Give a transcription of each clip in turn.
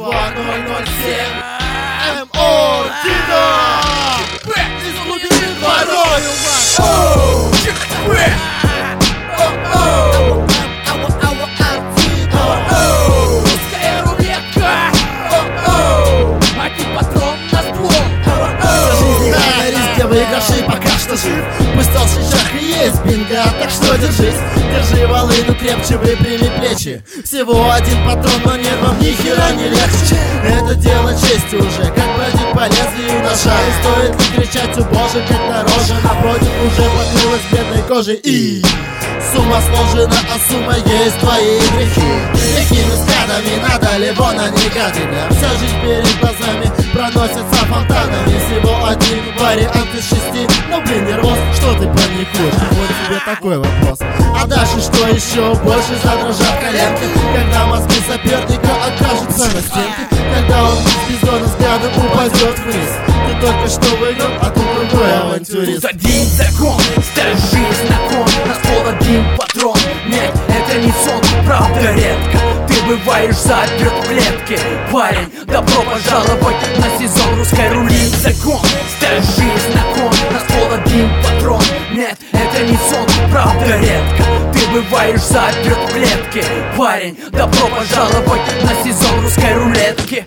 МО Дино из глубины дворов. Русская рулетка. Один патрон на ствол. На риске выигравший пока что жив. Пусть толще шаг и есть бинго, так что держись. Держи волыну крепче, выпрями плечи. Всего один патрон, но нервам ни хера не легче. Это дело чести уже, как бродить по лезвию ножа. И стоит ли кричать, о боже, когда рожа напротив уже покрылась бедной кожей. И сумма сложена, а сумма есть твои грехи. Грехи мискадами, надо ли вон они гадины. Вся жизнь перед глазами проносится фонтанами. Всего один вариант из 6. Но блин, нервоз, что ты паникуешь? Вот тебе такой вопрос. А дальше что еще больше задрожат коленки, когда мозги соперника окажутся на стенке, когда он с бездонным взглядом упадет вниз. Ты только что выиграл, а тут другой авантюрист. Тут один закон, ставь жизнь на кон. На стол один патрон. Нет, это не сон, правда редко ты бываешь заперт в клетке. Парень, добро пожаловать на сезон русской рули. Закон, ставь жизнь на кон. На стол один патрон. Нет, это не сон, правда редко ты бываешь заперт в клетке. Парень, добро пожаловать на сезон русской рулетки.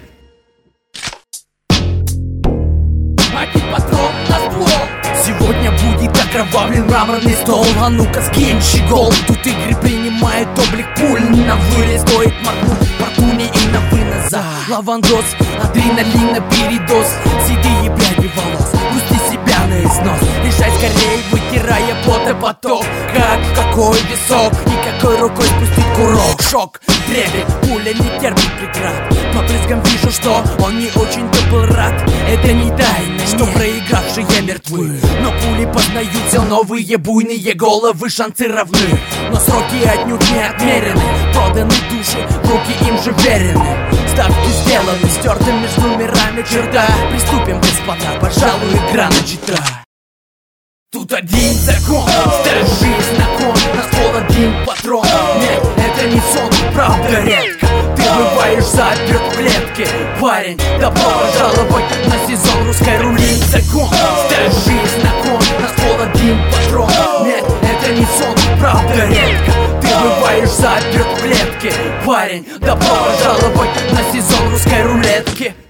Один патрон на ствол. Сегодня будет окровавлен мраморный стол. А ну-ка скинь щегол. Тут игры принимает облик пуль. На вылет стоит моргнуть паркуни и на вынос. За лавандос, адреналина передоз. Седые пряди волос, пусти себя на износ. Решай скорей, вытирая пот и поток. Какой висок и какой рукой спустить курок. Шок, трепет, пуля не терпит преград. По брызгам вижу, что он не очень-то был рад. Это не тайна, что проигравшие мертвы. Но пули познают все новые буйные головы. Шансы равны, но сроки отнюдь не отмерены. Проданы души, в руки им же верены. Ставки сделаны, стерты между мирами черта. Приступим, господа, пожалуй, игра начата. Тут один закон, ставь жизнь на кон. На стол один патрон. Нет, это не сон, правда редко ты бываешь заперт в клетке. Парень, добро пожаловать на сезон русской рули. Закон, ставь жизнь на кон. На стол один патрон. Нет, это не сон, правда редко ты бываешь заперт в клетке. Парень, добро пожаловать на сезон русской рулетки.